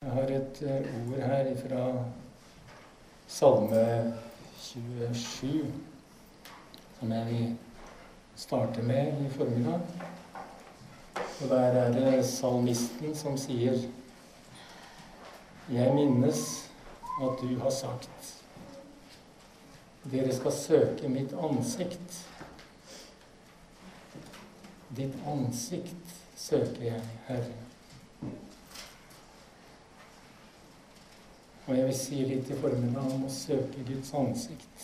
Jeg har et ord her fra Salme 27, som jeg vil starte med i formiddag. Og der er det salmisten som sier: Jeg minnes at du har sagt, dere skal søke mitt ansikt. Ditt ansikt søker jeg, Herre. Og jeg vil si litt i formiddag om å søke Guds ansikt.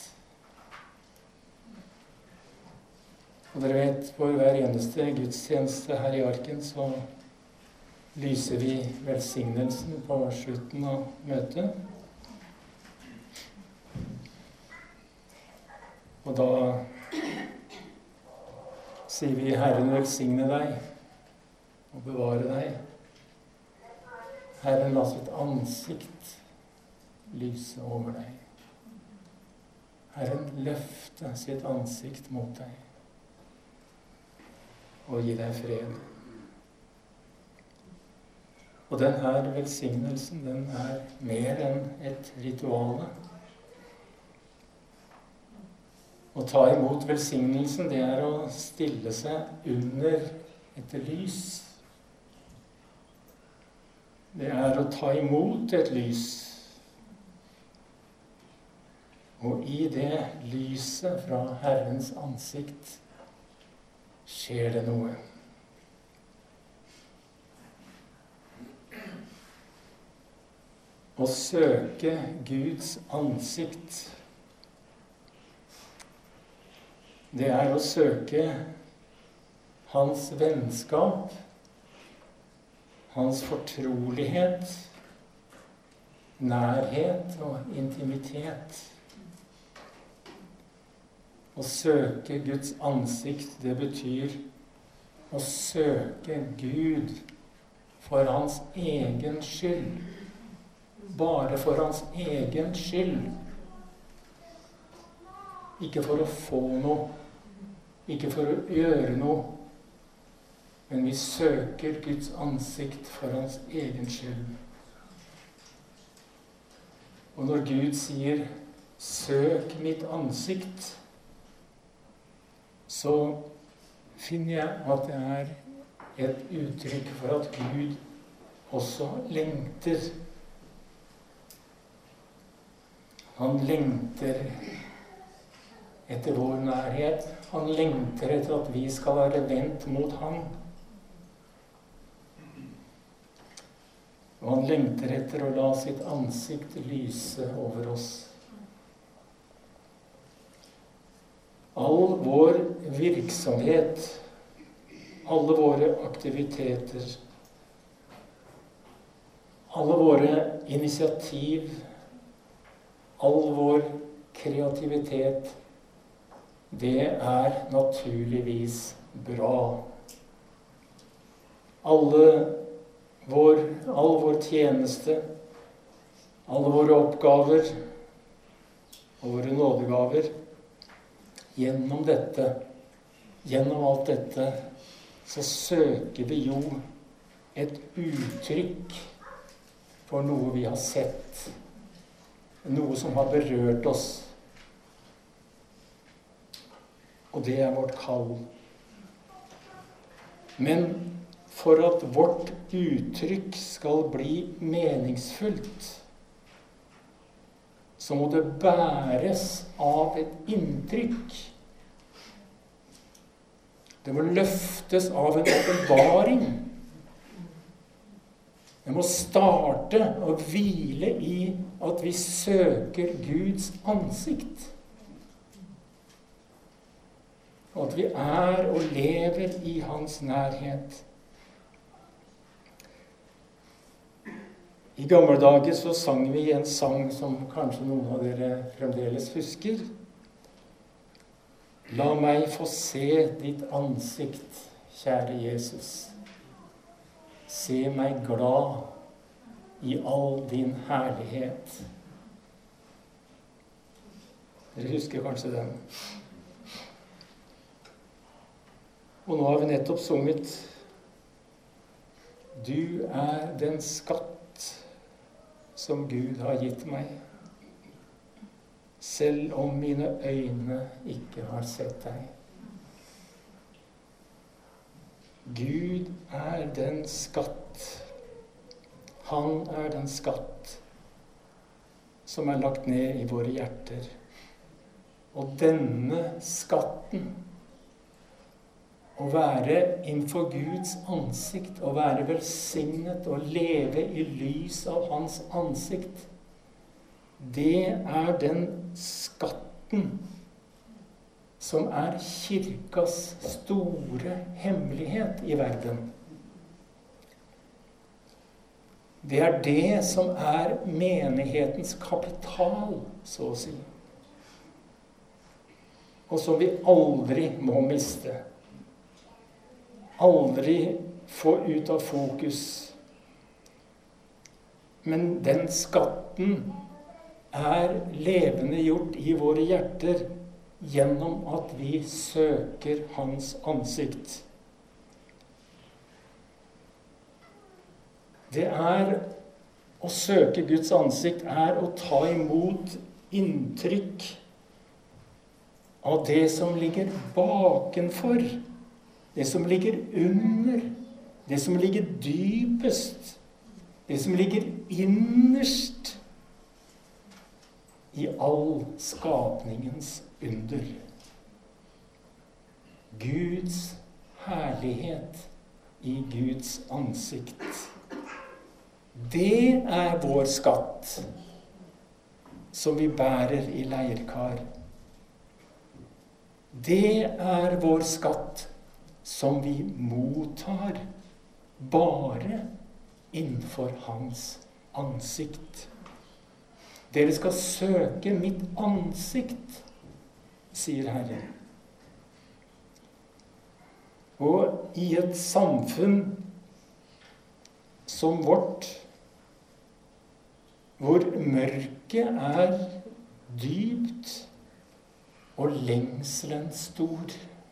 Og dere vet, for hver eneste gudstjeneste her i Arken så lyser vi velsignelsen på slutten av møtet. Og da sier vi: Herren velsigne deg og bevare deg. Herren la sitt ansikt lyse over deg. Herren løfte sitt ansikt mot deg og gi deg fred. Og denne velsignelsen, den er mer enn et rituale. Å ta imot velsignelsen, det er å stille seg under et lys. Det er å ta imot et lys. Og i det lyset fra Herrens ansikt skjer det noe. Å søke Guds ansikt, det er å søke hans vennskap, hans fortrolighet, nærhet og intimitet. Å søke Guds ansikt, det betyr å søke Gud for hans egen skyld. Bare for hans egen skyld. Ikke for å få noe, ikke for å gjøre noe, men vi søker Guds ansikt for hans egen skyld. Og når Gud sier «søk mitt ansikt», så finner jeg at det er et uttrykk for at Gud også lengter. Han lengter etter vår nærhet. Han lengter etter at vi skal være vendt mot ham. Og han lengter etter å la sitt ansikt lyse over oss. All vår virksomhet, alle våre aktiviteter, alle våre initiativ, all vår kreativitet, det er naturligvis bra. All vår tjeneste, alle våre oppgaver og våre nådegaver, gjennom alt dette, så søker vi jo et uttrykk for noe vi har sett, noe som har berørt oss. Og det er vårt kall. Men for at vårt uttrykk skal bli meningsfullt, så må det bæres av et inntrykk. Det må løftes av en åpenbaring. Det må starte og hvile i at vi søker Guds ansikt. Og at vi er og lever i hans nærhet. I gamle dager så sang vi en sang som kanskje noen av dere fremdeles husker. La meg få se ditt ansikt, kjære Jesus. Se meg glad i all din herlighet. Dere husker kanskje den. Og nå har vi nettopp sunget Du er den skatt som Gud har gitt meg, selv om mine øyne ikke har sett deg. Gud er den skatt. Han er den skatt som er lagt ned i våre hjerter. Og denne skatten, å være innenfor Guds ansikt, å være velsignet og leve i lys av hans ansikt, det er den skatten som er kirkas store hemmelighet i verden. Det er det som er menighetens kapital, så å si. Og som vi aldri må miste. Aldri få ut av fokus. Men den skatten er levende gjort i våre hjerter gjennom at vi søker hans ansikt. Det er å søke Guds ansikt er å ta imot inntrykk av det som ligger bakenfor, det som ligger under, det som ligger dypest, det som ligger innerst i all skapningens under. Guds herlighet i Guds ansikt. Det er vår skatt som vi bærer i leirkar. Det er vår skatt som vi mottar bare innenfor hans ansikt. Dere skal søke mitt ansikt, sier Herren. Og i et samfunn som vårt, hvor mørket er dypt og lengselen stor,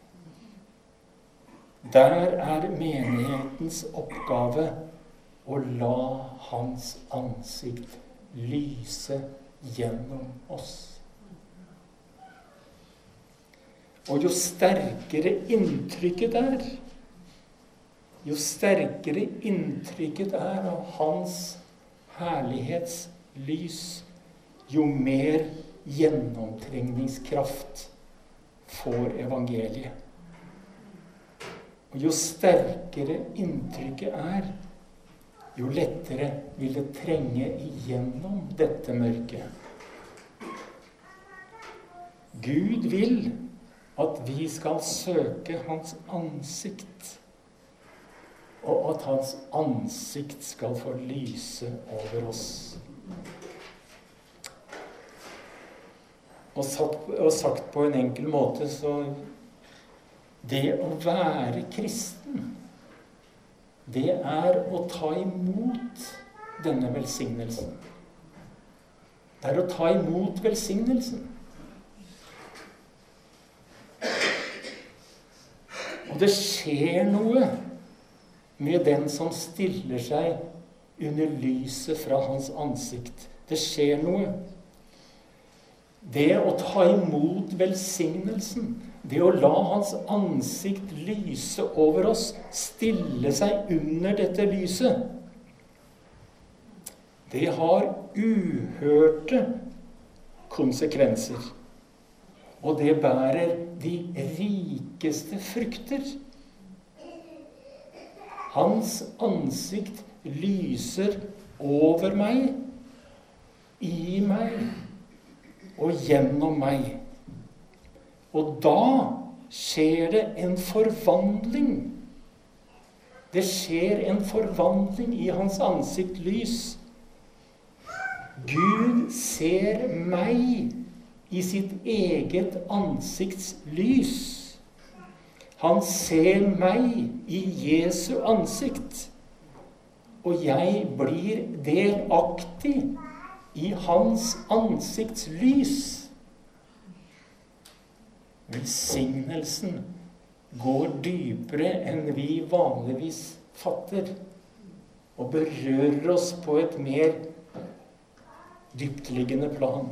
der er menighetens oppgave å la hans ansikt lyse gjennom oss. Og jo sterkere inntrykket er, jo sterkere inntrykket er av hans herlighetslys, jo mer gjennomtrengningskraft får evangeliet. Og jo sterkere inntrykket er, jo lettere vil det trenge igjennom dette mørket. Gud vil at vi skal søke hans ansikt, og at hans ansikt skal få lyse over oss. Og sagt på en enkel måte, så det å være kristen, det er å ta imot denne velsignelsen. Det er å ta imot velsignelsen. Og det skjer noe med den som stiller seg under lyset fra hans ansikt. Det skjer noe. Det å ta imot velsignelsen, det å la hans ansikt lyse over oss, stille seg under dette lyset, det har uhørte konsekvenser. Og det bærer de rikeste frukter. Hans ansikt lyser over meg, i meg og gjennom meg. Og da skjer det en forvandling. Det skjer en forvandling i hans ansiktslys. Gud ser meg i sitt eget ansiktslys. Han ser meg i Jesu ansikt. Og jeg blir delaktig i hans ansiktslys. Velsignelsen går dypere enn vi vanligvis fatter, og berører oss på et mer dyptliggende plan.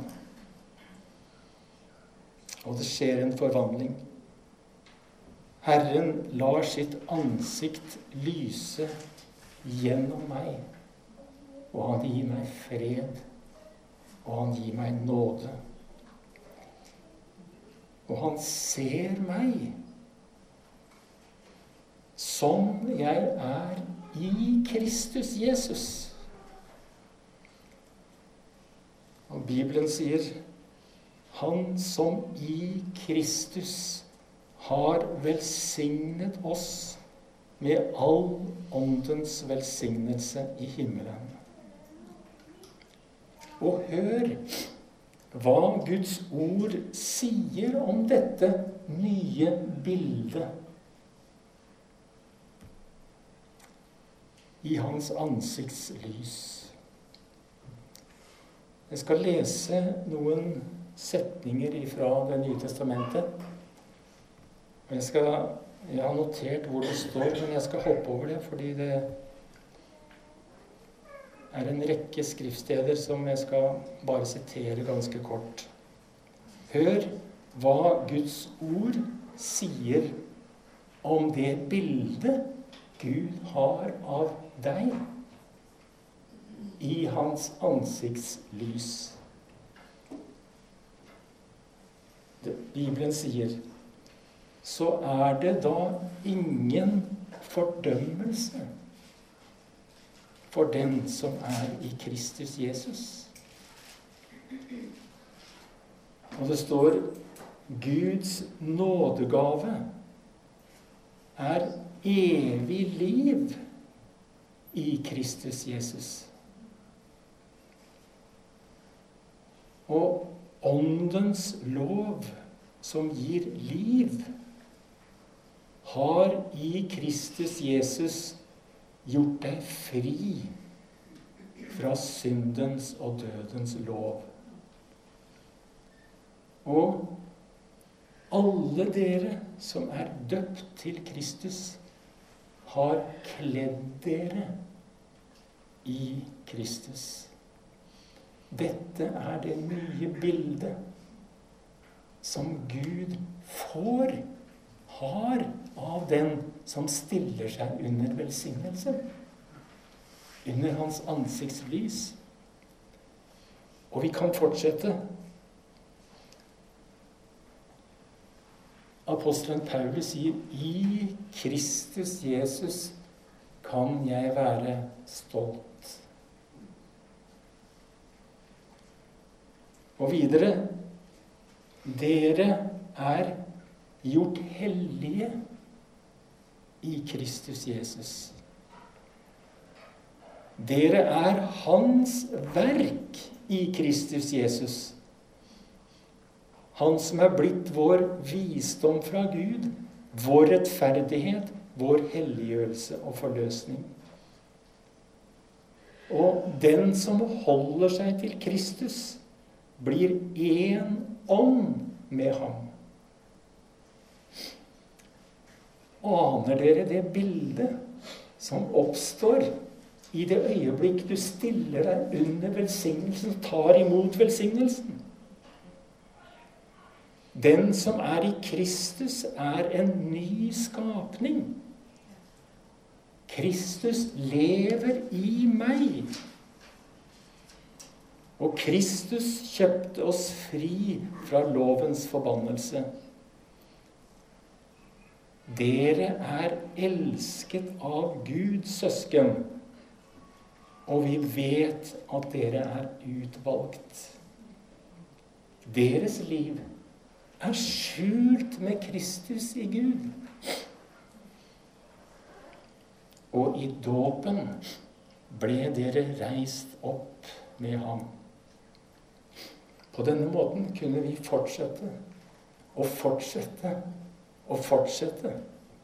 Og det skjer en forvandling. Herren lar sitt ansikt lyse gjennom meg, og han gir meg fred, og han gir meg nåde. Og han ser meg som jeg er i Kristus Jesus. Og Bibelen sier, han som i Kristus har velsignet oss med all åndens velsignelse i himmelen. Og hør hva Guds ord sier om dette nye bildet. I hans ansiktslys. Jeg skal lese noen setninger fra Det nye testamentet. Jeg har notert hvor det står, men jeg skal hoppe over det, fordi det er en rekke skriftsteder som jeg skal bare sitere ganske kort. Hør hva Guds ord sier om det bildet Gud har av deg i hans ansiktslys. Bibelen sier, så er det da ingen fordømmelse for den som er i Kristus Jesus. Og det står, Guds nådegave er evig liv i Kristus Jesus. Og åndens lov som gir liv, har i Kristus Jesus gjort deg fri fra syndens og dødens lov. Og alle dere som er døpt til Kristus, har kledd dere i Kristus. Dette er det nye bildet som Gud har av den som stiller seg under velsignelse, under hans ansiktslys. Og vi kan fortsette. Apostelen Paulus sier, i Kristus Jesus kan jeg være stolt. Og videre, dere er gjort hellige i Kristus Jesus. Dere er hans verk i Kristus Jesus. Han som er blitt vår visdom fra Gud, vår rettferdighet, vår helliggjørelse og forløsning. Og den som holder seg til Kristus, blir en ånd med ham. Aner dere det bildet som oppstår i det øyeblikk du stiller deg under velsignelsen, tar imot velsignelsen? Den som er i Kristus, er en ny skapning. Kristus lever i meg. Og Kristus kjøpte oss fri fra lovens forbannelse. Dere er elsket av Gud, søsken, og vi vet at dere er utvalgt. Deres liv er skjult med Kristus i Gud. Og i dåpen ble dere reist opp med ham. På denne måten kunne vi fortsette og fortsette og fortsette.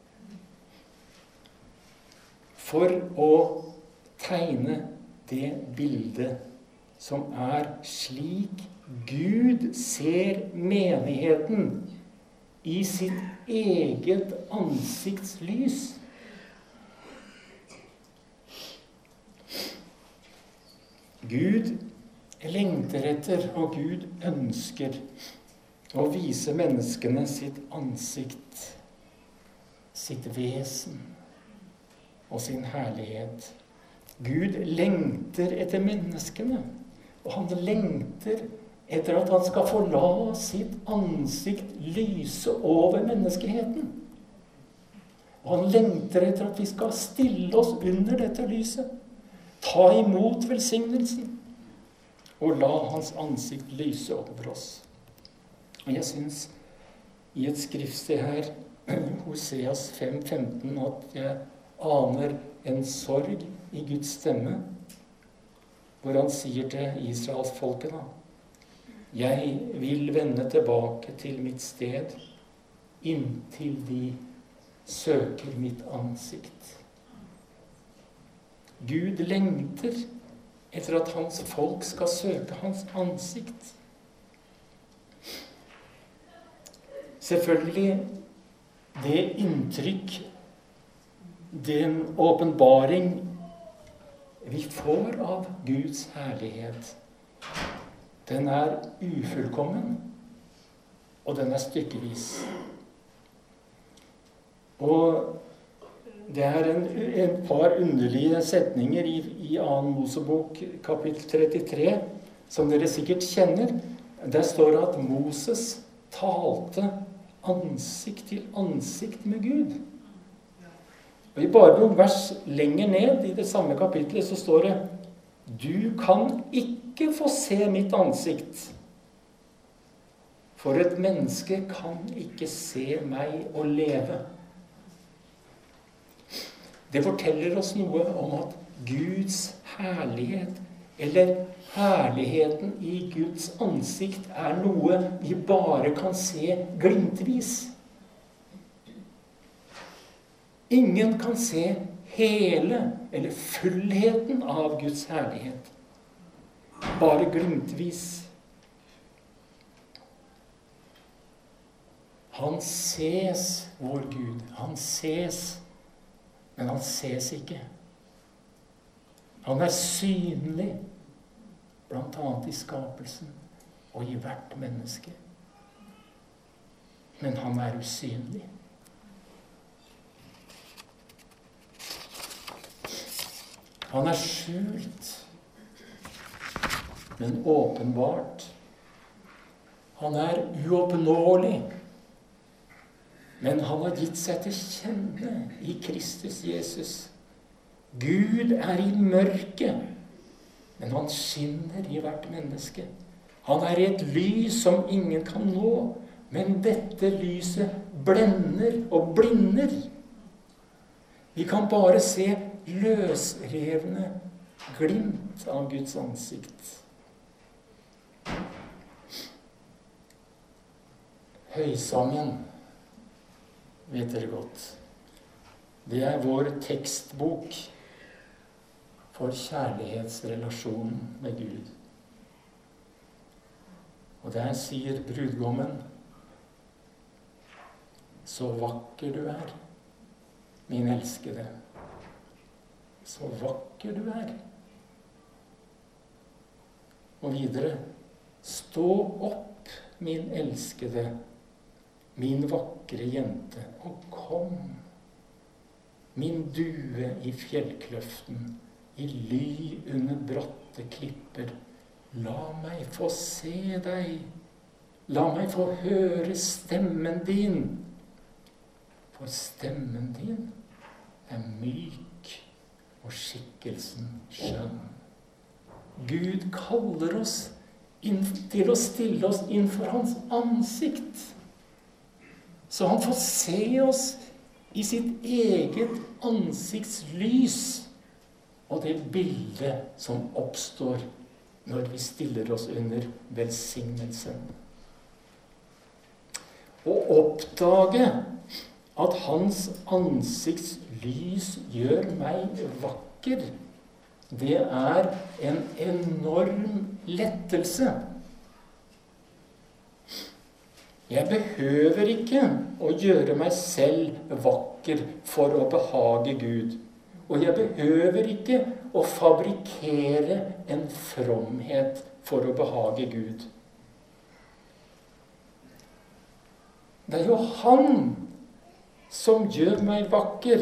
For å tegne det bildet som er slik Gud ser menigheten i sitt eget ansiktslys. Gud lengter etter, og Gud ønsker å vise menneskene sitt ansikt, sitt vesen og sin herlighet. Gud lengter etter menneskene, og han lengter etter at han skal få la sitt ansikt lyse over menneskeheten. Og han lengter etter at vi skal stille oss under dette lyset, ta imot velsignelsen, og la hans ansikt lyse over oss. Og jeg synes i et skriftsted her, Hoseas 5,15, at jeg aner en sorg i Guds stemme, hvor han sier til Israels folket da: jeg vil vende tilbake til mitt sted, inntil de søker mitt ansikt. Gud lengter etter at hans folk skal søke hans ansikt. Selvfølgelig, det inntrykk, den åpenbaring vi får av Guds herlighet, den er ufullkommen, og den er stykkevis. Og det er et par underlige setninger i 2. Mosebok, kapittel 33, som dere sikkert kjenner. Der står det at Moses talte ansikt til ansikt med Gud. Og i bare noen vers lenger ned i det samme kapittelet så står det: du kan ikke få se mitt ansikt, for et menneske kan ikke se meg og leve. Det forteller oss noe om at Guds herlighet, eller herligheten i Guds ansikt, er noe vi bare kan se glimtvis. Ingen kan se hele eller fullheten av Guds herlighet. Bare glimtvis. Han ses, vår Gud. Han ses, men han ses ikke. Han er synlig, blant annet i skapelsen og i hvert menneske. Men han er usynlig. Han er skjult, men åpenbart. Han er uoppnåelig, men han har gitt seg til kjenne i Kristus Jesus. Gud er i mørket, men han skinner i hvert menneske. Han er i et lys som ingen kan nå, men dette lyset blender og blinder. Vi kan bare se løsrevne glimt av Guds ansikt. Høysangen, vet dere godt, det er vår tekstbok for kjærlighetsrelasjonen med Gud. Og der sier brudgommen: så vakker du er, min elskede. Så vakker du er. Og videre: stå opp, min elskede, min vakre jente, og kom. Min due i fjellkløften, i ly under bratte klipper. La meg få se deg. La meg få høre stemmen din. For stemmen din er myk, og skikkelsen skjønn. Gud kaller oss til å stille oss innfor hans ansikt, så han får se oss i sitt eget ansiktslys, og det bildet som oppstår når vi stiller oss under velsignelsen. Å oppdage at hans ansiktslys gjør meg vakker, det er en enorm lettelse. Jeg behøver ikke å gjøre meg selv vakker for å behage Gud. Og jeg behøver ikke å fabrikkere en fromhet for å behage Gud. Det er jo Han som gjør meg vakker,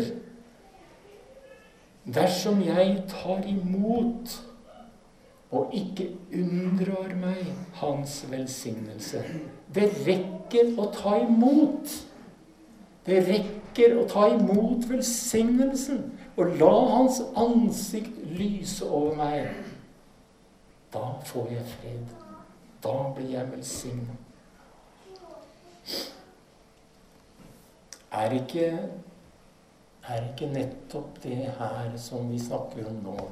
dersom jeg tar imot og ikke unndrar meg hans velsignelse. Det rekker å ta imot. Det rekker å ta imot velsignelsen og la hans ansikt lyse over meg. Da får jeg fred. Da blir jeg velsignet. Er ikke nettopp det her som vi snakker om nå,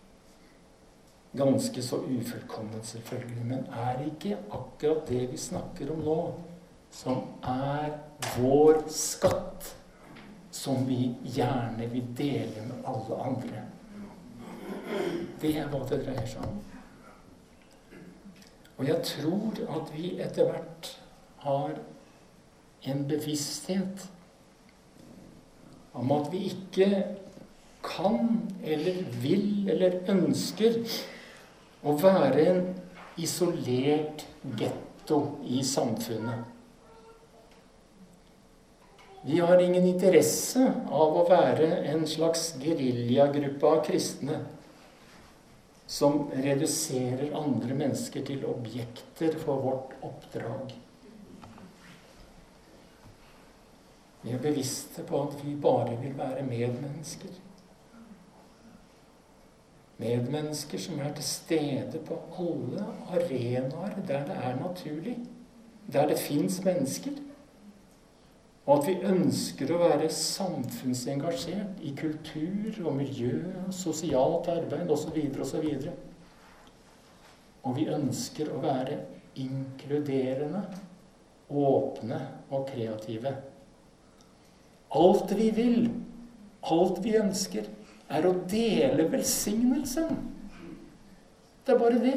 ganske så ufullkomment selvfølgelig, men er ikke akkurat det vi snakker om nå, som er vår skatt, som vi gjerne vil dele med alle andre? Det er hva det dreier seg om. Og jeg tror at vi etter hvert har en bevissthet om at vi ikke kan eller vil eller ønsker å være en isolert getto i samfunnet. Vi har ingen interesse av å være en slags geriljagruppe av kristne som reduserer andre mennesker til objekter for vårt oppdrag. Vi er bevisste på at vi bare vil være medmennesker. Medmennesker som er til stede på alle arenaer der det er naturlig, der det finnes mennesker. Og at vi ønsker å være samfunnsengasjert i kultur og miljø og sosialt arbeid osv. osv. Og vi ønsker å være inkluderende, åpne og kreative. Alt vi vil, alt vi ønsker, er å dele velsignelsen. Det er bare det.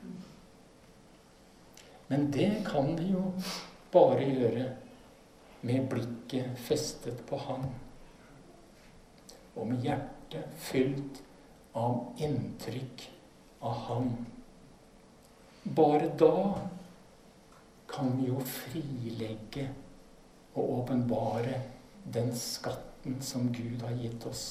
Men det kan vi jo bare gjøre med blikket festet på Han, og med hjertet fylt av inntrykk av Han. Bare da kan vi jo frilegge og åpenbare den skatten som Gud har gitt oss.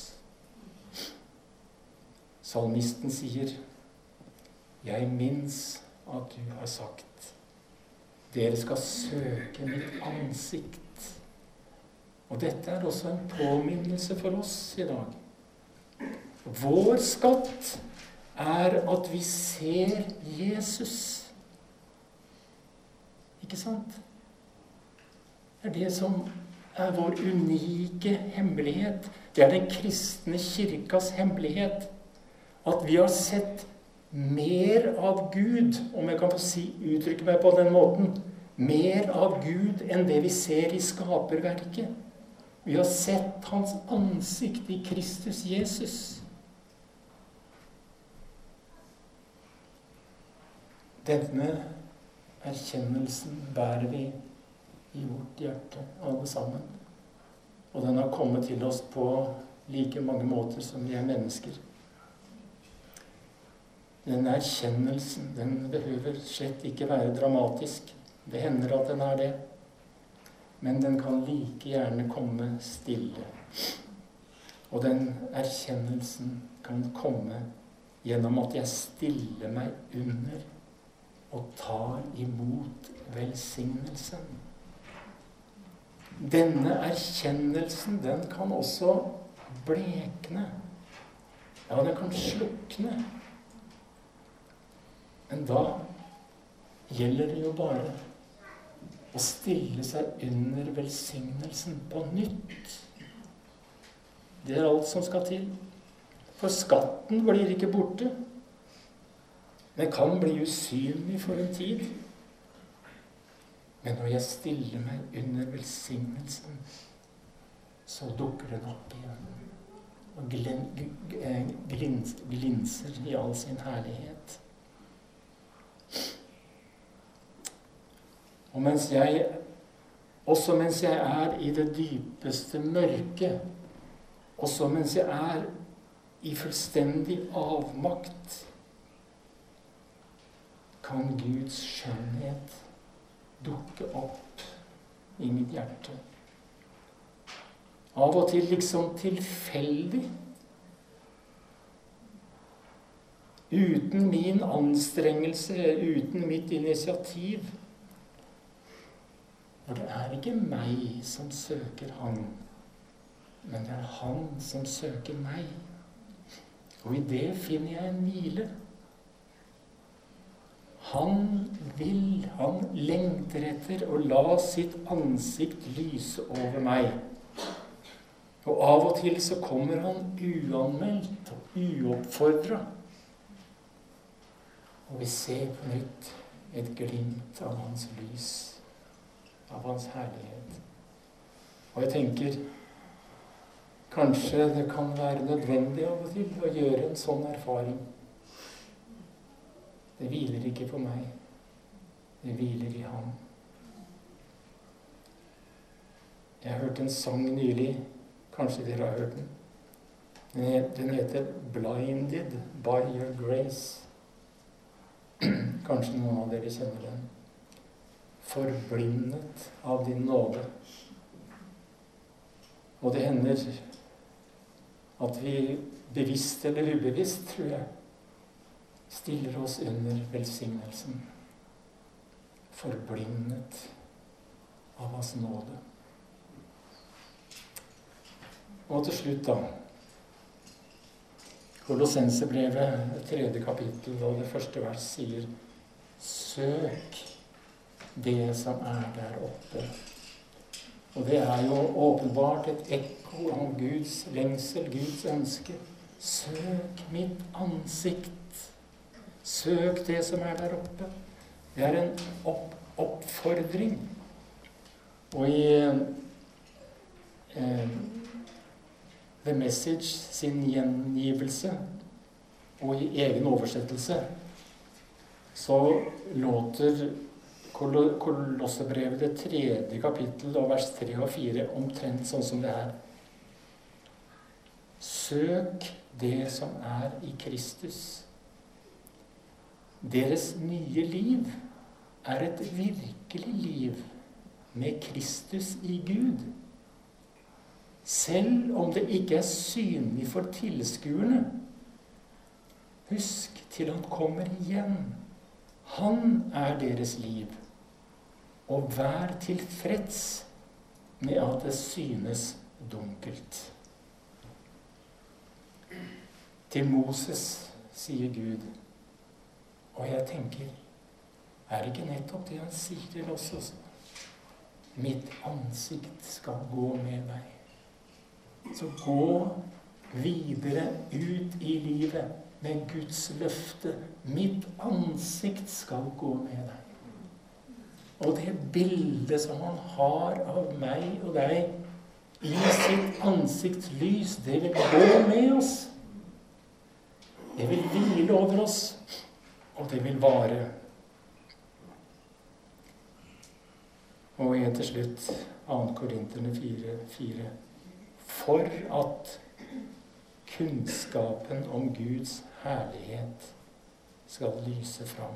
Salmisten sier, «Jeg minns at du har sagt, dere skal søke mitt ansikt.» Og dette er også en påminnelse for oss i dag. Vår skatt er at vi ser Jesus. Ikke sant? Det er det som er vår unike hemmelighet. Det er den kristne kirkas hemmelighet. At vi har sett mer av Gud, om jeg kan få uttrykke meg på den måten, mer av Gud enn det vi ser i skaperverket. Vi har sett hans ansikt i Kristus Jesus. Denne erkjennelsen bærer vi i vårt hjerte, alle sammen. Og den har kommet til oss på like mange måter som vi er mennesker. Denne erkjennelsen, den behøver slett ikke være dramatisk. Det hender at den er det. Men den kan like gjerne komme stille. Og den erkjennelsen kan komme gjennom at jeg stiller meg under og tar imot velsignelsen. Denne erkjennelsen, den kan også blekne. Ja, den kan slukne. Men da gjelder det jo bare å stille seg under velsignelsen på nytt. Det er alt som skal til. For skatten blir ikke borte. Den kan bli usynlig for en tid. Men når jeg stiller meg under velsignelsen, så dukker den opp igjen. Og glinser i all sin herlighet. Og også mens jeg er i det dypeste mørket, også mens jeg er i fullstendig avmakt, kan Guds skjønnhet dukke opp i mitt hjerte. Av og til liksom tilfeldig. Uten min anstrengelse, uten mitt initiativ. For det er ikke meg som søker han, men det er han som søker meg. Og i det finner jeg en hvile. Han lengter etter å la sitt ansikt lyse over meg. Og av og til så kommer han uanmeldt og uoppfordret. Og vi ser på nytt et glimt av hans lys, av hans herlighet. Og jeg tenker, kanskje det kan være nødvendig av og til å gjøre en sånn erfaring. Det hviler ikke på meg. Det hviler i ham. Jeg hørte en sang nylig. Kanskje dere har hørt den. Den heter «Blinded by your grace». Kanskje noen av dere kjenner den. Forblindet av din nåde. Og det hender at vi bevisst eller ubevisst, tror jeg, stiller oss under velsignelsen. Forblindet av hans nåde. Og til slutt da, Kolossensebrevet, 3. kapittel, og det første vers sier, søk det som er der oppe. Og det er jo åpenbart et ekko av Guds lengsel, Guds ønske. Søk mitt ansikt. Søk det som er der oppe. Det er en oppfordring. Og i The Message sin gjengivelse og i egen oversettelse så låter Kolossebrevet det 3. kapittel og vers 3 og 4 omtrent sånn som det er. Søk det som er i Kristus. Deres nye liv er et virkelig liv med Kristus i Gud. Selv om det ikke er synlig for tilskuerne. Husk til han kommer igjen. Han er deres liv. Og vær tilfreds med at det synes dunkelt. Til Moses sier Gud, og jeg tenker, er det ikke nettopp det han sier til oss også? Mitt ansikt skal gå med deg. Så gå videre ut i livet med Guds løfte. Mitt ansikt skal gå med deg. Og det bildet som han har av meg og deg i sitt ansiktslys, det vil gå med oss. Det vil hvile over oss, og det vil vare. Og igjen til slutt, 2. Korinterne 4:4. For at kunnskapen om Guds herlighet skal lyse fram.